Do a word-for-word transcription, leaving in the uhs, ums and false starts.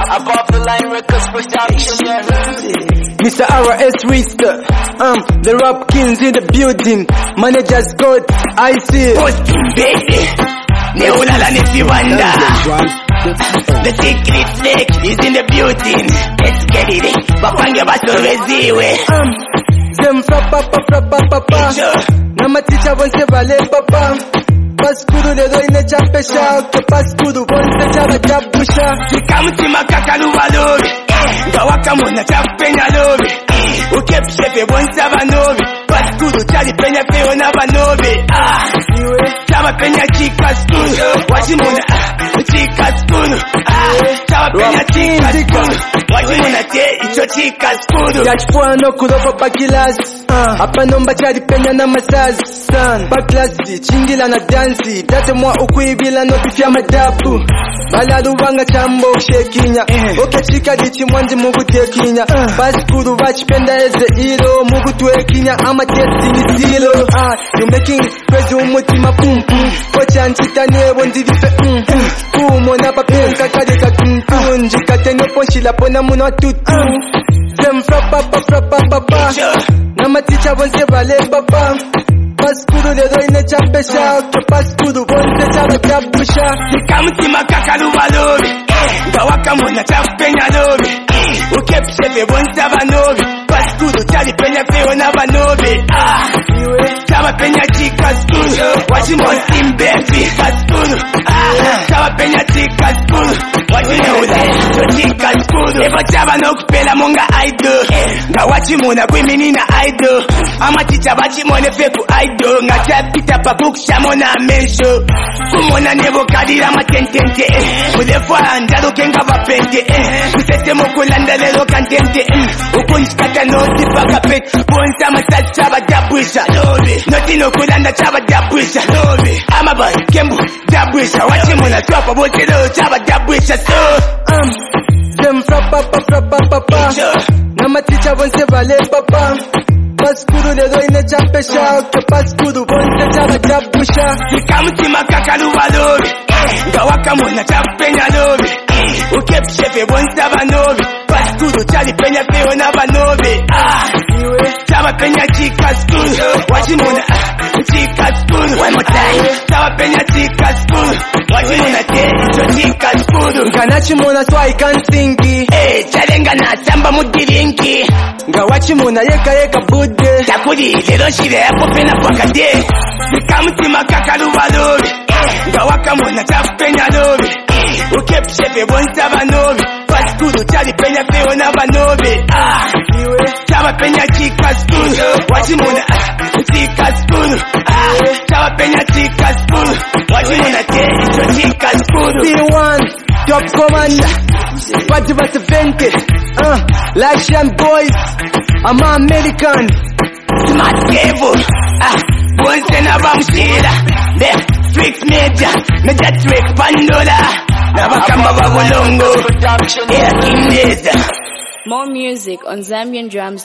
Above the line records production, yeah. Mister R S Rister, um, the rap kings in the building. Managers God, I see. Posting baby, Neulala Nesiwanda. The secret snake is in the building. Let's get it. Bapange basoreziwe. Um, them frappa papa papa papa. Nama teacher bonse vale papa. Paskuru lero ine chapesha. Ke paskuru bonse chaba chapusha. Nikamutima kakalubalori. Gawaka mona chapenya lori. Ukepshefe bonse abanobi. Paskuru chali penya feo na banobi. Ah, chaba penya chika skuru. Wajimona chika skuru. Ah, chaba penya chika skuru. Wajimona te icho chika skuru. Yachfuano kuropa pa kilasi. Hapa nomba chali penya na masazi. San, pa klasi, chingila na dansi. Date mwa ukuibila notifia madapu. Balalu wanga chambo shekinya. Oke chika dichi mwanji mugu tekinya. Paskuru wachipenda eze ilo. Mugu tuekinya ama testi ni zilo. You making crazy umutima pum pum. Kocha nchita nebo ndirife mm mm. Kumo na papenka kadeka tuntu. Njika tenyo ponshila pona muna tutu. Them frappa pa frappa papa. Nama teacher bonse vale papa. Paskuru lero ine chapesha. Ke paskuru bonse chaba chapusha. Nikamutima kakalubalori. Gawaka mona chapenya lori. Ukepshefe bonse abanobi. Paskuru chali penya feo na banobi. Ah, chaba penya chika skuru. Wajimona imbefi skuru. Ah, chaba penya chika skuru. Wajimona chika skuru. Eva chaba nokupela monga idol. Nga wachimona kwiminina idol. Ama chicha wachimone feku idol. Nga chapita pa kukshamona mensho. Kumona nebo kadira matentente. Mudefwa ndalo kenga vapente. Kusete mokulanda lelo kantente. Ukunshkata noti paka pet. Bonsa masas chaba dabwisha. Noti no kulanda chaba dabwisha. Ama boy kembu dabwisha. Wachimona twapa botelo chaba dabwisha. So um, them frappa pa frappa papa. Nama teacher bonse vale papa. Paskuru lero ine chapesha. Ke paskuru bonse chaba chapusha. Nikamutima kakalubalori. Gawaka mona chapenya lori. Ukepshefe bonse abanobi. Paskuru chali penya feo na banobi. Ah, chaba penya chika skuru. Wajimona chika skuru. One more time. Chaba penya chika skuru. Wajimona te icho chika skuru. Nganachimona so I can't think. Eh, chalenga na samba mudirinki. Ngawachimona yeka yeka budde. Takuri lero shire yapo pena pakade. Nikamutima kakalubalori. Gawaka mona chapenya lori. Ukepshefe bonse abanobi. Paskuru chali penya feo na banobi. Ah, chaba penya chika skuru. Wajimona chika skuru. Ah, chaba penya chika skuru. Wajimona te icho chika skuru. P one, top commander. Pati basevente. Uh, Lakshan boys. I'm American. Smart cable. Ah, bonse na bamshira. The Strix Major. Major Strix Pandola. Nabakamba babulongo. Yeah, Kindeza. More music on Zambian Drums.